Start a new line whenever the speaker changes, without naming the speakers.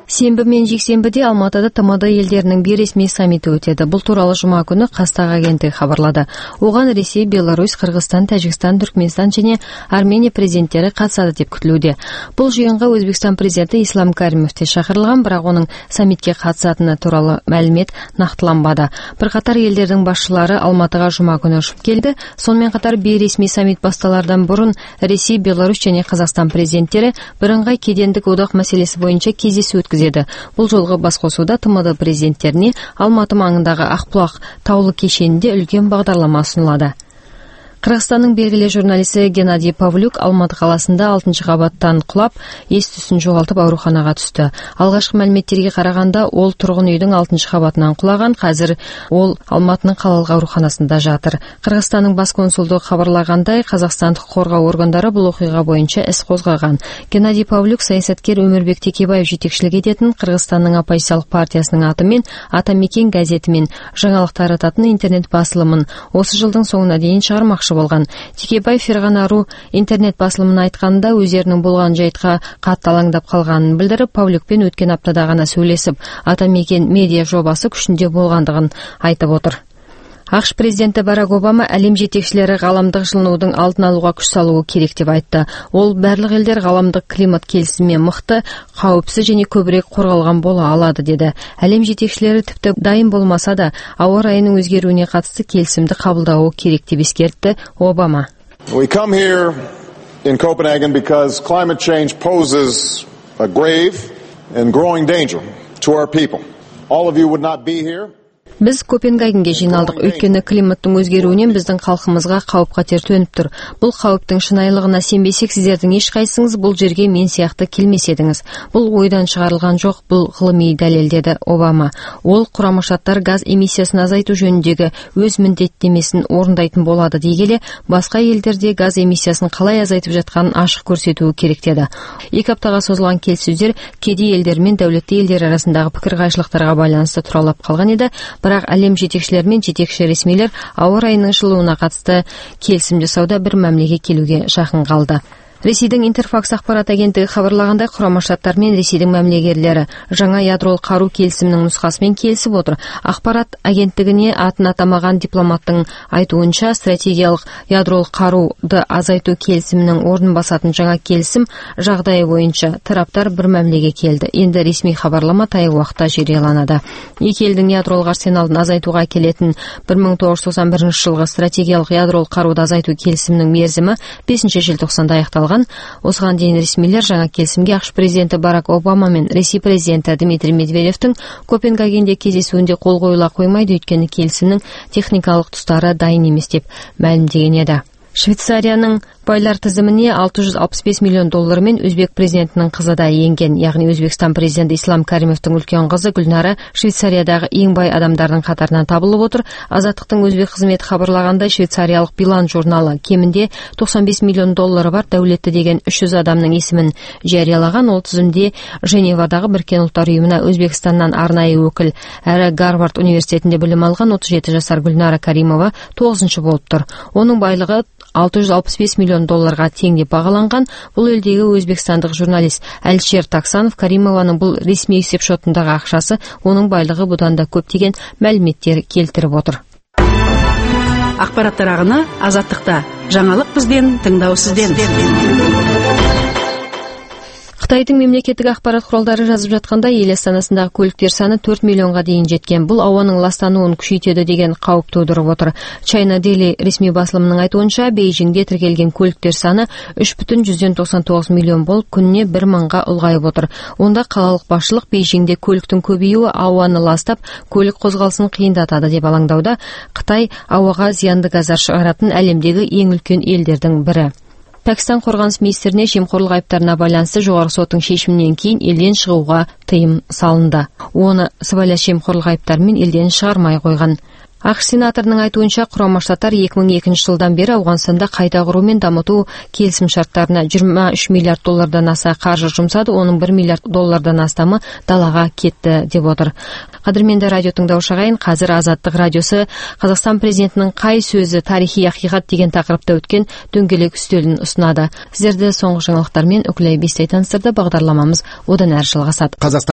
Сенбі мен жексенбіде Алматыда ТМД елдерінің бейресми саммиті өтеді. Бұл туралы жұма күні Қазтаг агенттігі хабарлады. Оған Ресей, Беларусь, Қырғызстан, Тәжікстан, Түркменстан және Армения президенттері қатысады деп күтілуде. Бұл жиынға Өзбекстан президенті Ислам Каримов те шақырылған, бірақ оның саммитке қатысатыны туралы мәлімет нақтыланбады. Бірқатар елдердің басшылары Алматыға жұма күні ұшып келді. Сонымен қатар бейресми саммит басталардан бұрын Ресей, Беларусь және Қазақстан президенттері бірыңғай кедендік одақ мәселесі бойынша кездесу өткізеді. Бұл жолғы басқосуда ТМД президенттеріне Алматы маңындағы Ақбұлақ таулы кешенінде үлкен бағдарлама ұсынылады. Қырғызстанның белгілі журналисті Геннадий Павлюк Алматы қаласында 6-шы қабаттан құлап, ес-түсін жоғалтып ауруханаға түсті. Алғашқы мәліметтерге қарағанда ол тұрғын үйдің 6-шы қабатынан құлаған, қазір ол Алматының қалалық ауруханасында жатыр. Қырғызстанның бас консулдығы хабарлағандай, Қазақстандық қорғау органдары бұл оқиға бойынша іс қозғаған. Геннадий Павлюк саясаткер Өмірбек Текебаев жетекшілік ететін Қырғызстанның оппозициялық партиясының атымен Атамекен газетімен жаңалықтар тарататын интернет басылымын осы жылдың соңына дейін шығармақшы болған. Текебаев Ферғана.ру интернет басылымына айтқанда өздерінің болған жайтқа қатты алаңдап қалғанын білдіріп, Павлюкпен өткен аптада ғана сөйлесіп, Атамекен медиа жобасы күшінде болғандығын айтып отыр. ақш президенті Барак Обама әлем жетекшілері ғаламдық жылынудың алдын алуға күш салуы керек деп айтты. Ол барлық елдер ғаламдық климат келісімімен мықты, қауіпсіз және көбірек қорғалған бола алады деді. Әлем жетекшілері тіпті дайын болмаса да, ауа райының өзгеруіне қатысты келісімді қабылдауы керек деп ескертті Обама.
We come here in Copenhagen because climate change poses a grave and growing danger to our people. All of you would not be here.
Біз Копенгагенге жиналдық, өйткені климаттың өзгеруінен біздің халқымызға қауіп-қатер төніп тұр. Бұл қауіптің шынайылығына сенбесек, сіздердің ешқайсыңыз бұл жерге мен сияқты келмес едіңіз. Бұл ойдан шығарылған жоқ, бұл ғылыми дәлелдеді Обама. Ол Құрама Штаттар газ эмиссиясын азайту жөніндегі өз міндеттемесін орындайтын болады дей келе, басқа елдерде газ эмиссиясын қалай азайтып жатқанын ашық көрсетуі керек деді. 2 аптаға созылған келіссөздер кедей елдер мен дәулетті елдер арасындағы пікір қайшылықтарға байланысты тұралап қалған еді. Бірақ әлем жетекшілер мен жетекші ресмилер ауа райының жылуына қатысты келісім жасауда бір мәмілеге келуге жақын қалды. Ресейдің Интерфакс ақпарат агенттігі хабарлағандай, Құрама Штаттар мен Ресейдің мәмілегерлері жаңа ядролық қару келісімінің нұсқасымен келісіп отыр. Ақпарат агенттігіне атын атамаған дипломаттың айтуынша, стратегиялық ядролық қаруды азайту келісімінің орнын басатын жаңа келісім жағдайы бойынша тараптар бір мәмілеге келді. Енді ресми хабарлама таяу уақытта жарияланады. Екі елдің ядролық арсеналын азайтуға келетін 1991 жылғы стратегиялық ядролық қаруды азайту келісімінің мерзімі 5 желтоқсанда аяқталған. Осыған дейін ресмилер жаңа келісімге ақш президенті Барак Обама мен Ресей президенті Дмитрий Медведевтің Копенгагенде кездесуінде қол қойыла қоймайды, өйткені келісімнің техникалық тұстары дайын емес деп мәлімдеген еді. Швейцарияның байлар тізіміне $665 миллион мен өзбек президентінің қызы да енген, яғни Өзбекстан президенті Ислам Каримовтың үлкен қызы Гүлнара Швейцариядағы ең бай адамдардың қатарынан табылып отыр. Азаттықтың өзбек қызметі хабарлағандай, швейцариялық Билан журналы кемінде $95 миллион бар дәулетті деген 300 адамның есімін жариялаған. Ол тізімде Женевадағы Біріккен ұлттар ұйымына Өзбекстаннан арнайы өкіл әрі Гарвард университетінде білім алған 37 жасар Гүлнара Каримова 9-шы болып тұр. Оның байлығы $665 миллион тең деп бағаланған. Бұл елдегі өзбекстандық журналист Әлшер Таксанов Каримованың бұл ресми есеп шотындағы ақшасы, оның байлығы бұдан да көптеген мәліметтер келтіріп отыр.
Ақпараттар ағыны Азаттықта. Жаңалық бізден, тыңдау сізден.
Қытайдың мемлекеттік ақпарат құралдары жазып жатқанда, ел астанасындағы көліктер саны 4 миллионға дейін жеткен. Бұл ауаның ластануын күшейтеді деген қауіп тудырып отыр. China Daily ресми басылымының айтуынша, Бейжіңде тіркелген көліктер саны 3,99 миллион болып, күніне 1 мыңға ұлғайып отыр. Онда қалалық басшылық Бейжіңде көліктің көбеюі ауаны ластап, көлік қозғалысын қиындатады деп алаңдауда. Қытай ауаға зиянды газдар шығаратын әлемдегі ең үлкен елдердің бірі. Пәкістан қорғаныс министріне жемқорлық айыптарына байланысты жоғарғы соттың шешімінен кейін елден шығуға тыйым салынды. Оны сыбайлас жемқорлық айыптарымен елден шығармай қойған. ақш сенаторының айтуынша, Құрама Штаттар 2002 жылдан бері Ауғанстанда қайта құру мен дамыту келісімшарттарына $23 миллиард аса қаржы жұмсады, оның $1 миллиард астамы далаға кетті деп отыр. Қадірменді радио тыңдаушы ағайын, қазір Азаттық радиосы Қазақстан президентінің қай сөзі тарихи ақиқат деген тақырыпта өткен дөңгелек үстелін ұсынады. Сіздерді соңғы жаңалықтармен Үкілай Бестай таныстырды. Бағдарламамыз одан әрі жалғасады.